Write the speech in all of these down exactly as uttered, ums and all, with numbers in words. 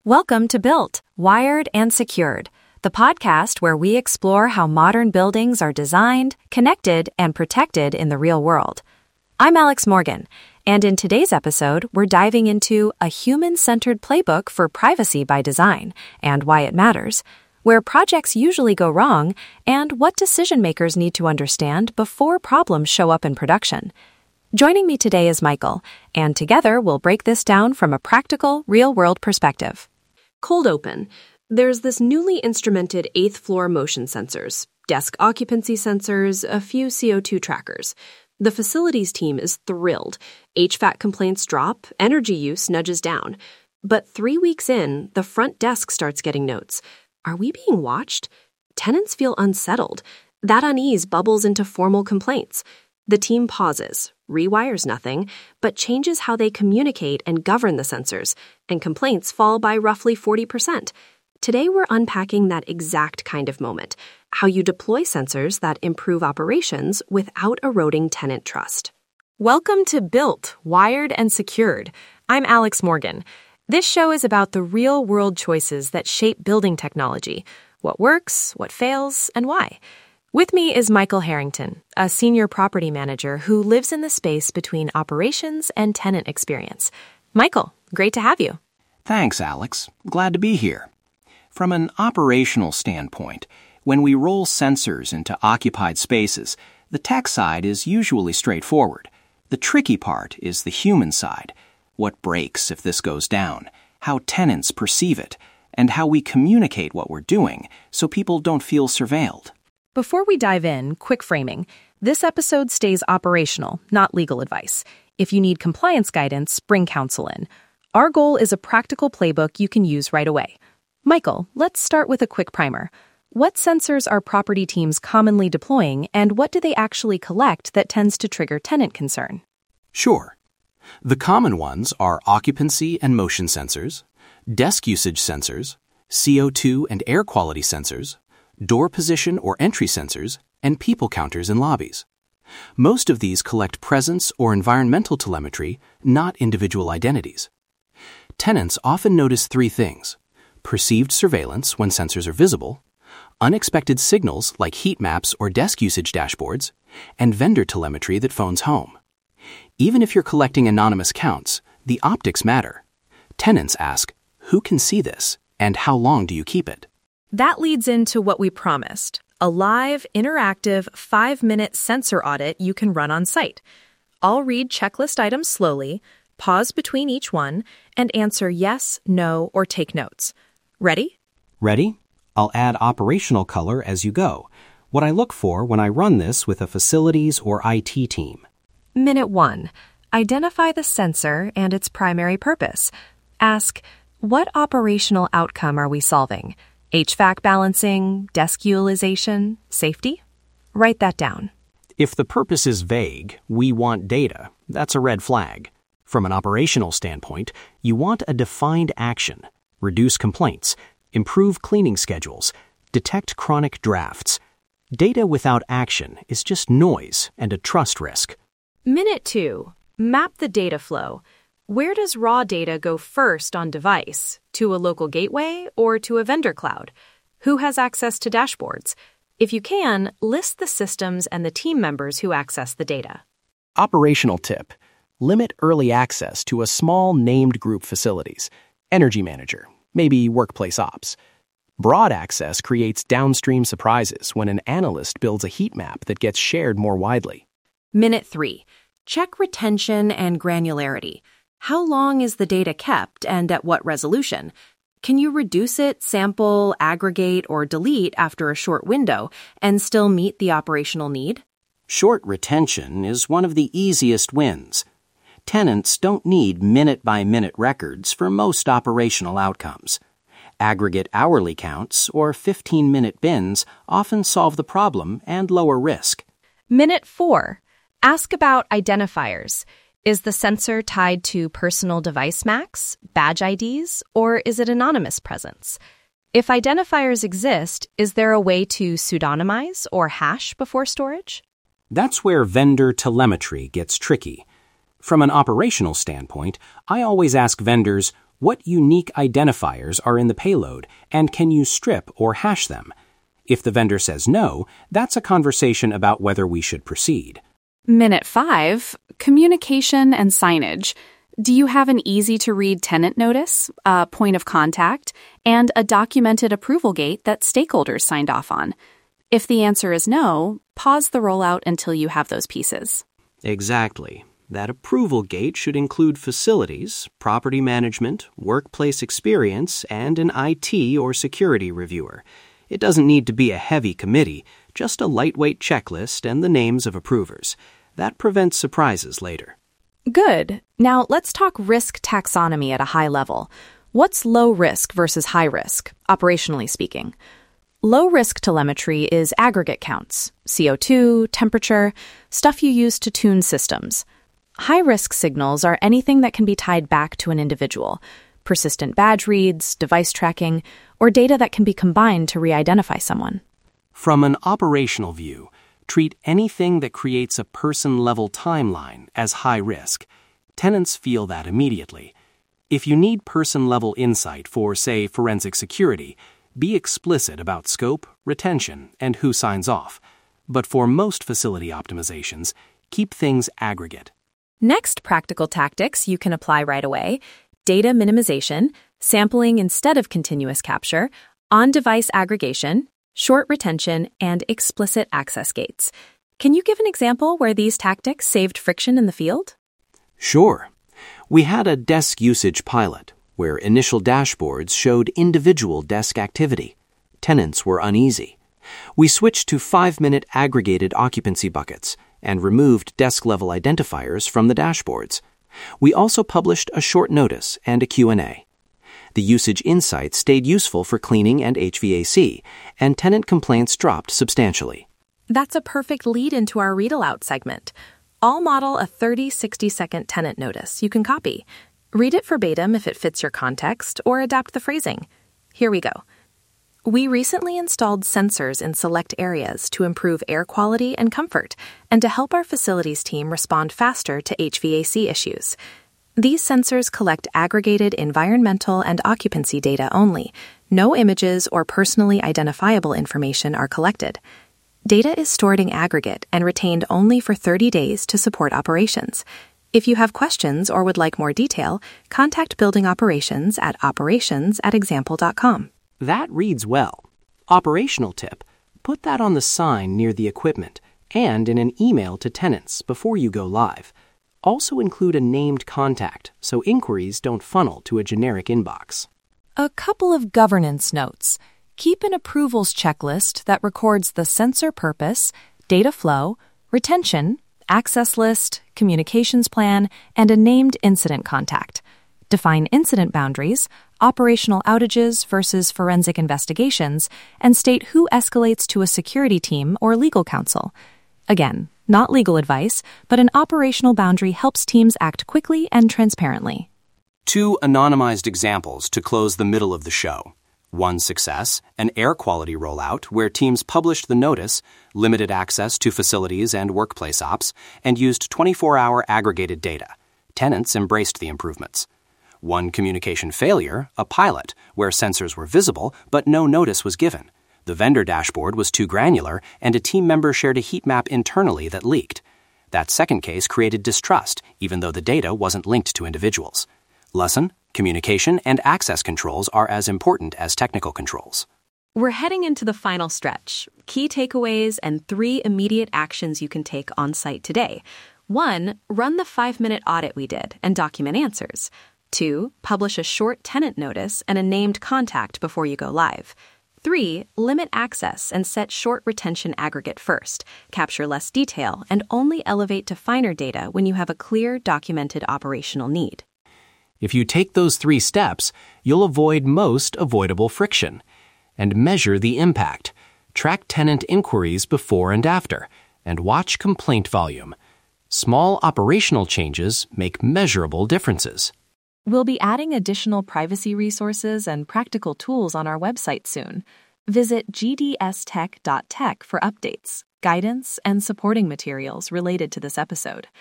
Welcome to Built, Wired, and Secured, the podcast where we explore how modern buildings are designed, connected, and protected in the real world. I'm Alex Morgan, and in today's episode, we're diving into a human-centered playbook for privacy by design and why it matters, where projects usually go wrong, and what decision-makers need to understand before problems show up in production. Joining me today is Michael, and together we'll break this down from a practical, real-world perspective. Cold open. There's this newly instrumented eighth floor motion sensors, desk occupancy sensors, a few C O two trackers. The facilities team is thrilled. H V A C complaints drop, energy use nudges down. But three weeks in, the front desk starts getting notes. Are we being watched? Tenants feel unsettled. That unease bubbles into formal complaints. The team pauses, rewires nothing, but changes how they communicate and govern the sensors, and complaints fall by roughly forty percent. Today we're unpacking that exact kind of moment, how you deploy sensors that improve operations without eroding tenant trust. Welcome to Built, Wired, and Secured. I'm Alex Morgan. This show is about the real-world choices that shape building technology, what works, what fails, and why. With me is Michael Harrington, a senior property manager who lives in the space between operations and tenant experience. Michael, great to have you. Thanks, Alex. Glad to be here. From an operational standpoint, when we roll sensors into occupied spaces, the tech side is usually straightforward. The tricky part is the human side. What breaks if this goes down, how tenants perceive it, and how we communicate what we're doing so people don't feel surveilled. Before we dive in, quick framing. This episode stays operational, not legal advice. If you need compliance guidance, bring counsel in. Our goal is a practical playbook you can use right away. Michael, let's start with a quick primer. What sensors are property teams commonly deploying, and what do they actually collect that tends to trigger tenant concern? Sure. The common ones are occupancy and motion sensors, desk usage sensors, C O two and air quality sensors, door position or entry sensors, and people counters in lobbies. Most of these collect presence or environmental telemetry, not individual identities. Tenants often notice three things: perceived surveillance when sensors are visible, unexpected signals like heat maps or desk usage dashboards, and vendor telemetry that phones home. Even if you're collecting anonymous counts, the optics matter. Tenants ask, who can see this, and how long do you keep it? That leads into what we promised, a live, interactive, five-minute sensor audit you can run on site. I'll read checklist items slowly, pause between each one, and answer yes, no, or take notes. Ready? Ready? I'll add operational color as you go. What I look for when I run this with a facilities or I T team. Minute one. Identify the sensor and its primary purpose. Ask, what operational outcome are we solving? H V A C balancing, desk utilization, safety? Write that down. If the purpose is vague, we want data, that's a red flag. From an operational standpoint, you want a defined action. Reduce complaints, improve cleaning schedules, detect chronic drafts. Data without action is just noise and a trust risk. Minute two. Map the data flow. Where does raw data go first on device? To a local gateway or to a vendor cloud? Who has access to dashboards? If you can, list the systems and the team members who access the data. Operational tip. Limit early access to a small named group facilities. Energy manager, maybe workplace ops. Broad access creates downstream surprises when an analyst builds a heat map that gets shared more widely. Minute three. Check retention and granularity. How long is the data kept and at what resolution? Can you reduce it, sample, aggregate, or delete after a short window and still meet the operational need? Short retention is one of the easiest wins. Tenants don't need minute-by-minute records for most operational outcomes. Aggregate hourly counts or fifteen-minute bins often solve the problem and lower risk. Minute four. Ask about identifiers. Is the sensor tied to personal device M A Cs, badge I Ds, or is it anonymous presence? If identifiers exist, is there a way to pseudonymize or hash before storage? That's where vendor telemetry gets tricky. From an operational standpoint, I always ask vendors, What unique identifiers are in the payload, and can you strip or hash them? If the vendor says no, that's a conversation about whether we should proceed. Minute five, communication and signage. Do you have an easy-to-read tenant notice, a point of contact, and a documented approval gate that stakeholders signed off on? If the answer is no, pause the rollout until you have those pieces. Exactly. That approval gate should include facilities, property management, workplace experience, and an I T or security reviewer. It doesn't need to be a heavy committee, just a lightweight checklist and the names of approvers. That prevents surprises later. Good. Now let's talk risk taxonomy at a high level. What's low risk versus high risk, operationally speaking? Low risk telemetry is aggregate counts, C O two, temperature, stuff you use to tune systems. High-risk signals are anything that can be tied back to an individual, persistent badge reads, device tracking, or data that can be combined to re-identify someone. From an operational view, treat anything that creates a person-level timeline as high risk. Tenants feel that immediately. If you need person-level insight for, say, forensic security, be explicit about scope, retention, and who signs off. But for most facility optimizations, keep things aggregate. Next practical tactics you can apply right away: data minimization, sampling instead of continuous capture, on-device aggregation, short retention, and explicit access gates. Can you give an example where these tactics saved friction in the field? Sure. We had a desk usage pilot where initial dashboards showed individual desk activity. Tenants were uneasy. We switched to five-minute aggregated occupancy buckets and removed desk-level identifiers from the dashboards. We also published a short notice and a Q and A. The usage insights stayed useful for cleaning and H V A C, and tenant complaints dropped substantially. That's a perfect lead into our read-aloud segment. I'll model a thirty, sixty-second tenant notice you can copy. Read it verbatim if it fits your context, or adapt the phrasing. Here we go. We recently installed sensors in select areas to improve air quality and comfort, and to help our facilities team respond faster to H V A C issues. These sensors collect aggregated environmental and occupancy data only. No images or personally identifiable information are collected. Data is stored in aggregate and retained only for thirty days to support operations. If you have questions or would like more detail, contact Building Operations at operations at example dot com. That reads well. Operational tip: put that on the sign near the equipment and in an email to tenants before you go live. Also include a named contact so inquiries don't funnel to a generic inbox. A couple of governance notes. Keep an approvals checklist that records the sensor purpose, data flow, retention, access list, communications plan, and a named incident contact. Define incident boundaries, operational outages versus forensic investigations, and state who escalates to a security team or legal counsel. Again, not legal advice, but an operational boundary helps teams act quickly and transparently. Two anonymized examples to close the middle of the show. One success, an air quality rollout where teams published the notice, limited access to facilities and workplace ops, and used twenty-four hour aggregated data. Tenants embraced the improvements. One communication failure, a pilot, where sensors were visible but no notice was given. The vendor dashboard was too granular, and a team member shared a heat map internally that leaked. That second case created distrust, even though the data wasn't linked to individuals. Lesson: communication and access controls are as important as technical controls. We're heading into the final stretch. Key takeaways and three immediate actions you can take on site today. One, run the five-minute audit we did and document answers. Two, publish a short tenant notice and a named contact before you go live. Three, limit access and set short retention aggregate first. Capture less detail and only elevate to finer data when you have a clear, documented operational need. If you take those three steps, you'll avoid most avoidable friction. And measure the impact. Track tenant inquiries before and after, and watch complaint volume. Small operational changes make measurable differences. We'll be adding additional privacy resources and practical tools on our website soon. Visit g d s tech dot tech for updates, guidance, and supporting materials related to this episode.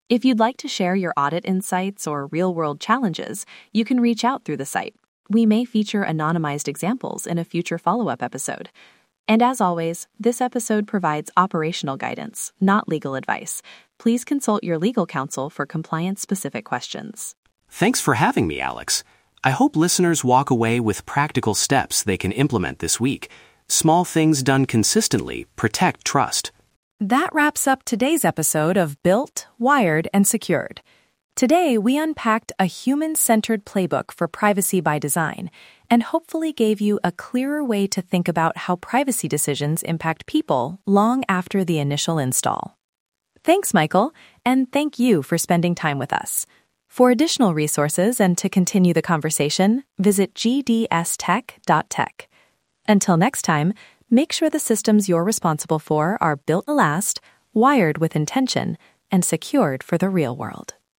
If you'd like to share your audit insights or real-world challenges, you can reach out through the site. We may feature anonymized examples in a future follow-up episode. And as always, this episode provides operational guidance, not legal advice. Please consult your legal counsel for compliance-specific questions. Thanks for having me, Alex. I hope listeners walk away with practical steps they can implement this week. Small things done consistently protect trust. That wraps up today's episode of Built, Wired, and Secured. Today, we unpacked a human-centered playbook for privacy by design and hopefully gave you a clearer way to think about how privacy decisions impact people long after the initial install. Thanks, Michael, and thank you for spending time with us. For additional resources and to continue the conversation, visit g d s tech dot tech. Until next time, make sure the systems you're responsible for are built to last, wired with intention, and secured for the real world.